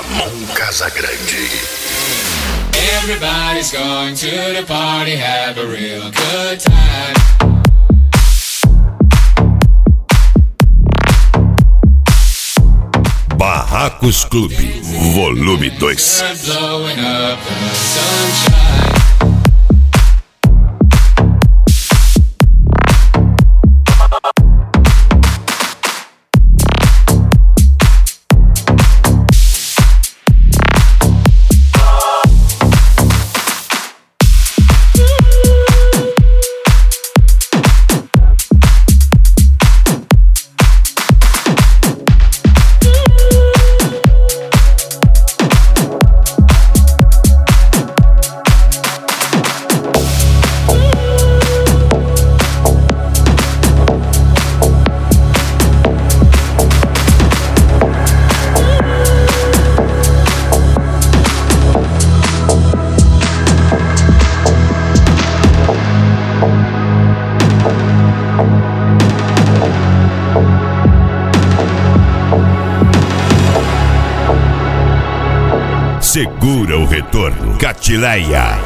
Ramon Casagrande. Everybody's going to the party, have a real good time. Barracos Clube, volume 2. Blowing up the sunshine. Segura o retorno, Catileia.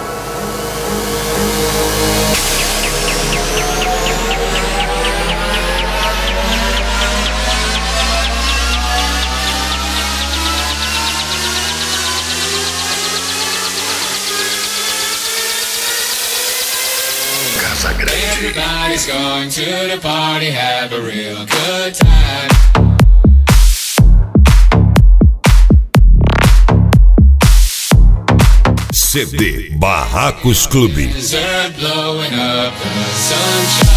Casagrande. Everybody's going to the party, have a real good time. CD Barracos Clube. Blowing up the sunshine.